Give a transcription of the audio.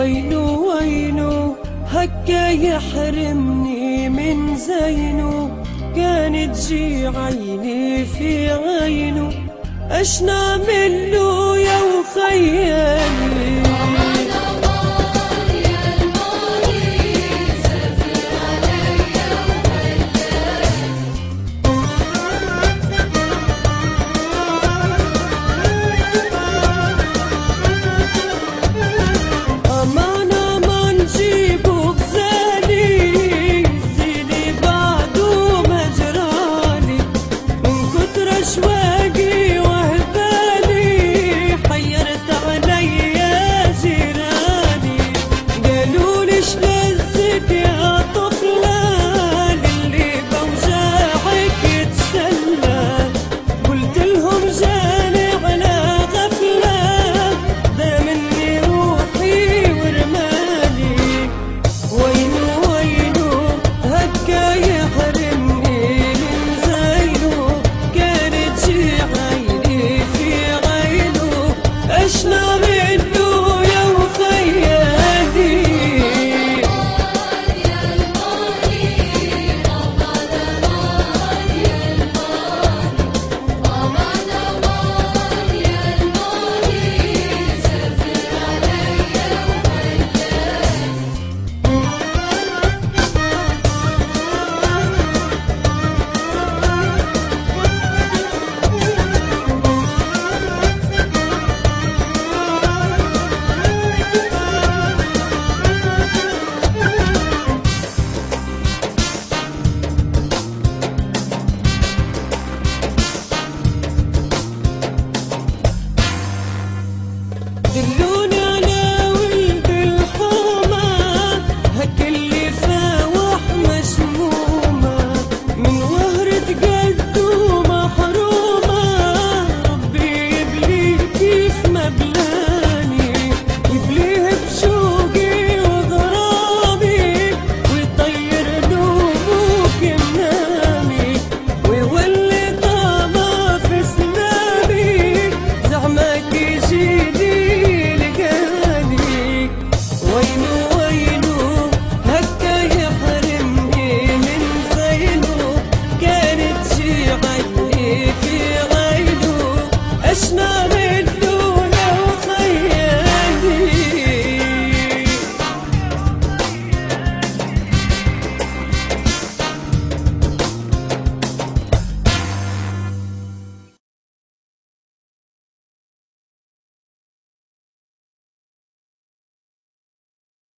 وينو وينو هكا يحرمني من زينو، كانت تجي عيني في عينو، اش نعمل له يا وخيالي. دلوني على ولد الحومة، هك اللي فاوح مسمومة، من وهرة جده محرومة، ربي يبليه كيف ما بلاني، يبليه بشوقي وغرامي، ويطير نومك منامي، ويولي طعمة في سنامي، زعمك يجيلي. وينو وينو هكا يحرمني من زينو، كانت شي عيني في عينو، اش نعمل